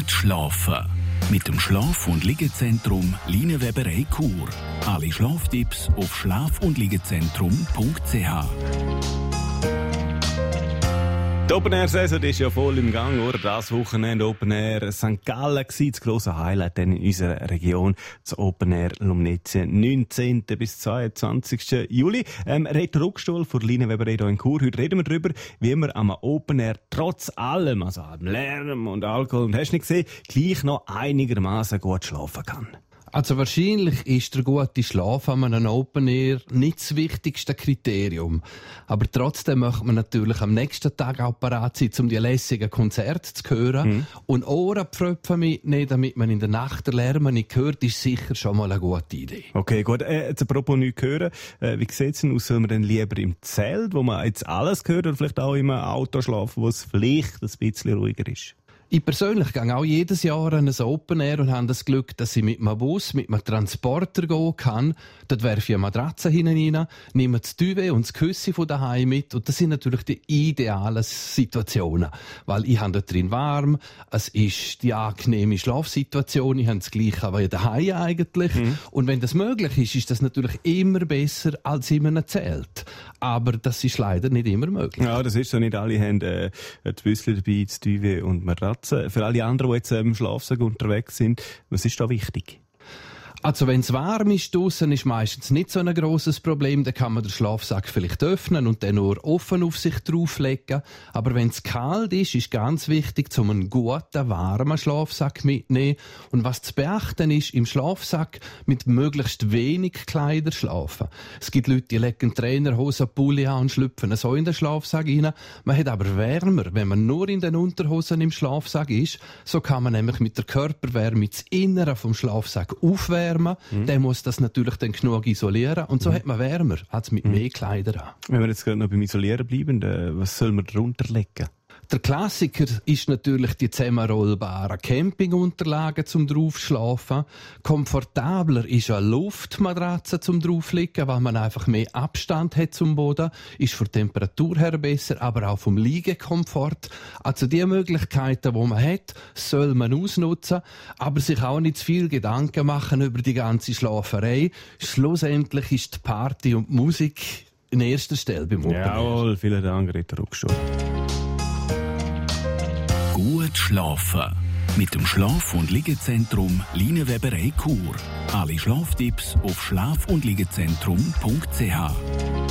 Gut schlafen. Mit dem Schlaf- und Liegezentrum Linienweberei Chur. Alle Schlaftipps auf schlaf-und-liegezentrum.ch. Die Open-Air-Saison ist ja voll im Gang, oder? Das Wochenende Open-Air St. Gallen war das grosse Highlight in unserer Region. Das Open-Air Lumnitien, 19. bis 22. Juli. Reto Ruckstuhl von Linienweberei hier in Chur. Heute reden wir darüber, wie man am Open-Air trotz allem, also am Lärm und Alkohol, und hast nicht gesehen, gleich noch einigermaßen gut schlafen kann. Also wahrscheinlich ist der gute Schlaf an einem Open Air nicht das wichtigste Kriterium. Aber trotzdem möchte man natürlich am nächsten Tag auch parat sein, um die lässigen Konzerte zu hören. Und Ohrenpfröpfe mitnehmen, damit man in der Nacht den Lärm nicht hört, ist sicher schon mal eine gute Idee. Okay, gut. Jetzt apropos nichts hören. Wie sieht es denn aus? Soll man denn lieber im Zelt, wo man jetzt alles hört, oder vielleicht auch im Auto schlafen, wo es vielleicht ein bisschen ruhiger ist? Ich persönlich gehe auch jedes Jahr an ein Open Air und habe das Glück, dass ich mit einem Bus, mit einem Transporter gehen kann. Dort werfe ich eine Matratze hinein, nehme das Duvet und das Küssi von daheim mit. Und das sind natürlich die idealen Situationen. Weil ich habe dort drin warm, es ist die angenehme Schlafsituation, ich habe das Gleiche wie daheim eigentlich. Und wenn das möglich ist, ist das natürlich immer besser als in einem Zelt. Aber das ist leider nicht immer möglich. Ja, das ist so. Nicht alle haben das Büssel dabei, das Duvet und Matratze. Für alle anderen, die jetzt im Schlafsack unterwegs sind, was ist da wichtig? Also wenn es warm ist draussen, ist meistens nicht so ein grosses Problem. Dann kann man den Schlafsack vielleicht öffnen und dann nur offen auf sich drauflegen. Aber wenn es kalt ist ganz wichtig, um einen guten, warmen Schlafsack mitzunehmen. Und was zu beachten ist, im Schlafsack mit möglichst wenig Kleider schlafen. Es gibt Leute, die legen Trainerhosen, Pulli an und schlüpfen so in den Schlafsack rein. Man hat aber wärmer, wenn man nur in den Unterhosen im Schlafsack ist. So kann man nämlich mit der Körperwärme das Innere vom Schlafsack aufwärmen. Der muss das natürlich dann genug isolieren. Und so hat man wärmer als mit mehr Kleidern an. Wenn wir jetzt gerade noch beim Isolieren bleiben, was soll man drunter legen? Der Klassiker ist natürlich die zusammenrollbaren Campingunterlagen zum draufschlafen. Komfortabler ist eine Luftmatratze zum draufliegen, weil man einfach mehr Abstand hat zum Boden. Ist von der Temperatur her besser, aber auch vom Liegekomfort. Also die Möglichkeiten, die man hat, soll man ausnutzen, aber sich auch nicht zu viel Gedanken machen über die ganze Schlaferei. Schlussendlich ist die Party und die Musik in erster Stelle beim Open Air. Jawohl, vielen Dank, Reto Ruckstuhl. Gut schlafen. Mit dem Schlaf- und Liegezentrum Linienweberei Chur. Alle Schlaftipps auf schlaf-und-liegezentrum.ch.